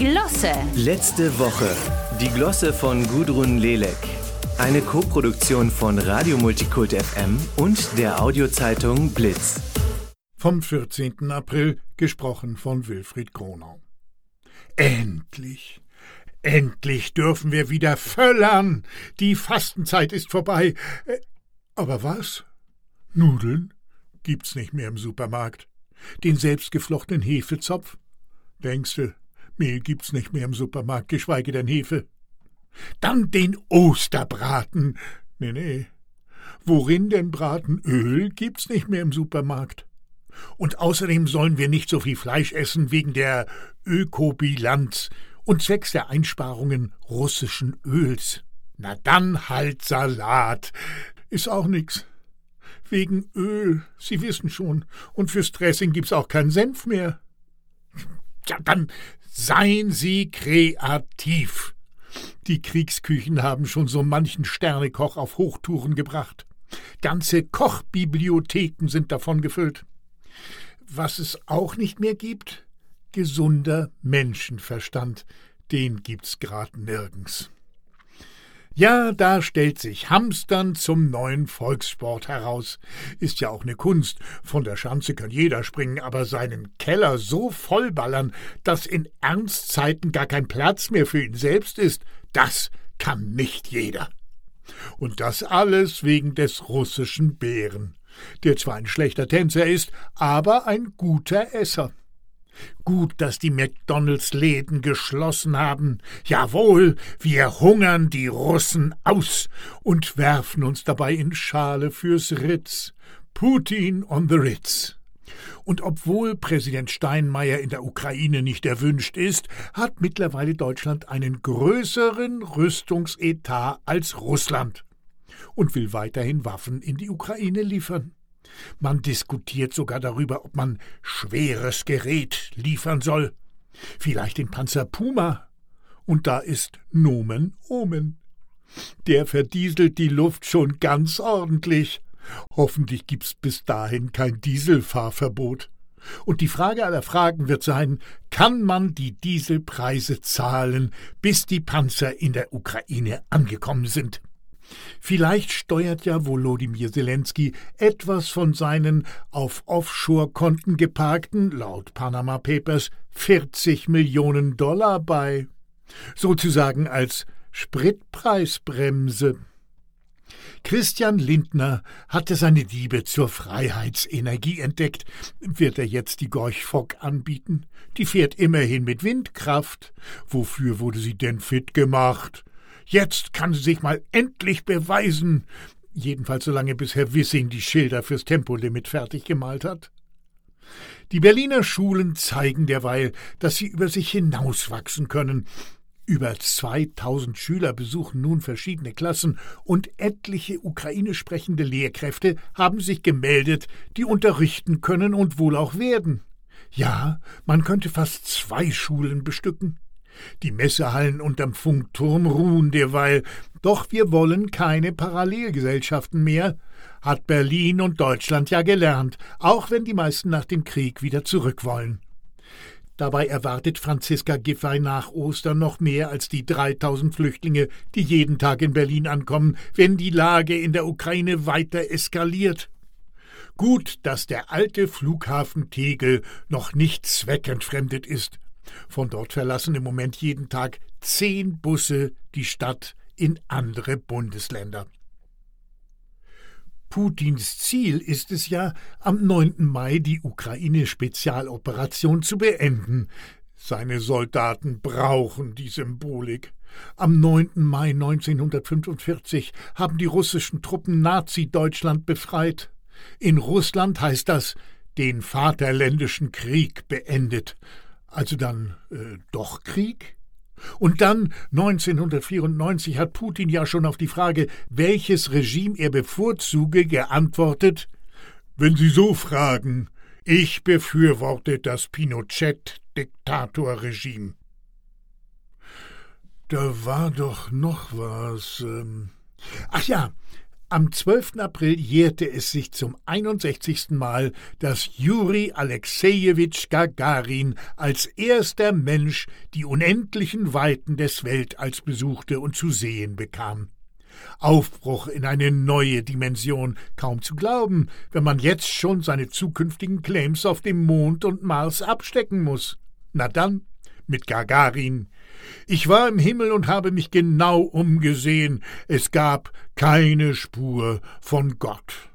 Glosse. Letzte Woche. Die Glosse von Gudrun Lelek. Eine Koproduktion von Radio Multicult FM und der Audiozeitung Blitz. Vom 14. April, gesprochen von Wilfried Kronau. Endlich dürfen wir wieder völlern. Die Fastenzeit ist vorbei. Aber was? Nudeln gibt's nicht mehr im Supermarkt. Den selbstgeflochtenen Hefezopf? Denkste, Mehl gibt's nicht mehr im Supermarkt, geschweige denn Hefe. Dann den Osterbraten. Nee. Worin denn Braten? Öl gibt's nicht mehr im Supermarkt. Und außerdem sollen wir nicht so viel Fleisch essen wegen der Ökobilanz und zwecks der Einsparungen russischen Öls. Na dann halt Salat. Ist auch nix. Wegen Öl, Sie wissen schon. Und fürs Dressing gibt's auch keinen Senf mehr. Ja, dann seien Sie kreativ. Die Kriegsküchen haben schon so manchen Sternekoch auf Hochtouren gebracht. Ganze Kochbibliotheken sind davon gefüllt. Was es auch nicht mehr gibt? Gesunder Menschenverstand. Den gibt's grad nirgends. Ja, da stellt sich Hamstern zum neuen Volkssport heraus. Ist ja auch eine Kunst. Von der Schanze kann jeder springen, aber seinen Keller so vollballern, dass in Ernstzeiten gar kein Platz mehr für ihn selbst ist, das kann nicht jeder. Und das alles wegen des russischen Bären, der zwar ein schlechter Tänzer ist, aber ein guter Esser. Gut, dass die McDonalds-Läden geschlossen haben. Jawohl, wir hungern die Russen aus und werfen uns dabei in Schale fürs Ritz. Putin on the Ritz. Und obwohl Präsident Steinmeier in der Ukraine nicht erwünscht ist, hat mittlerweile Deutschland einen größeren Rüstungsetat als Russland und will weiterhin Waffen in die Ukraine liefern. Man diskutiert sogar darüber, ob man schweres Gerät liefern soll. Vielleicht den Panzer Puma. Und da ist Nomen Omen. Der verdieselt die Luft schon ganz ordentlich. Hoffentlich gibt's bis dahin kein Dieselfahrverbot. Und die Frage aller Fragen wird sein, kann man die Dieselpreise zahlen, bis die Panzer in der Ukraine angekommen sind? Vielleicht steuert ja Volodymyr Zelensky etwas von seinen auf Offshore-Konten geparkten, laut Panama Papers, 40 Millionen $, bei. Sozusagen als Spritpreisbremse. Christian Lindner hatte seine Liebe zur Freiheitsenergie entdeckt. Wird er jetzt die Gorch Fock anbieten? Die fährt immerhin mit Windkraft. Wofür wurde sie denn fit gemacht? Jetzt kann sie sich mal endlich beweisen. Jedenfalls solange bis Herr Wissing die Schilder fürs Tempolimit fertig gemalt hat. Die Berliner Schulen zeigen derweil, dass sie über sich hinauswachsen können. Über 2000 Schüler besuchen nun verschiedene Klassen und etliche ukrainisch sprechende Lehrkräfte haben sich gemeldet, die unterrichten können und wohl auch werden. Ja, man könnte fast 2 Schulen bestücken. Die Messehallen unterm Funkturm ruhen derweil, doch wir wollen keine Parallelgesellschaften mehr, hat Berlin und Deutschland ja gelernt, auch wenn die meisten nach dem Krieg wieder zurück wollen. Dabei erwartet Franziska Giffey nach Ostern noch mehr als die 3000 Flüchtlinge, die jeden Tag in Berlin ankommen, wenn die Lage in der Ukraine weiter eskaliert. Gut, dass der alte Flughafen Tegel noch nicht zweckentfremdet ist. Von dort verlassen im Moment jeden Tag 10 Busse die Stadt in andere Bundesländer. Putins Ziel ist es ja, am 9. Mai die Ukraine-Spezialoperation zu beenden. Seine Soldaten brauchen die Symbolik. Am 9. Mai 1945 haben die russischen Truppen Nazi-Deutschland befreit. In Russland heißt das, den Vaterländischen Krieg beendet. Also dann doch Krieg? Und dann, 1994, hat Putin ja schon auf die Frage, welches Regime er bevorzuge, geantwortet: Wenn Sie so fragen, ich befürworte das Pinochet-Diktatorregime. Da war doch noch was. Ach ja, Am 12. April jährte es sich zum 61. Mal, dass Juri Alexejewitsch Gagarin als erster Mensch die unendlichen Weiten des Weltalls besuchte und zu sehen bekam. Aufbruch in eine neue Dimension, kaum zu glauben, wenn man jetzt schon seine zukünftigen Claims auf dem Mond und Mars abstecken muss. Na dann, mit Gagarin. Ich war im Himmel und habe mich genau umgesehen. Es gab keine Spur von Gott.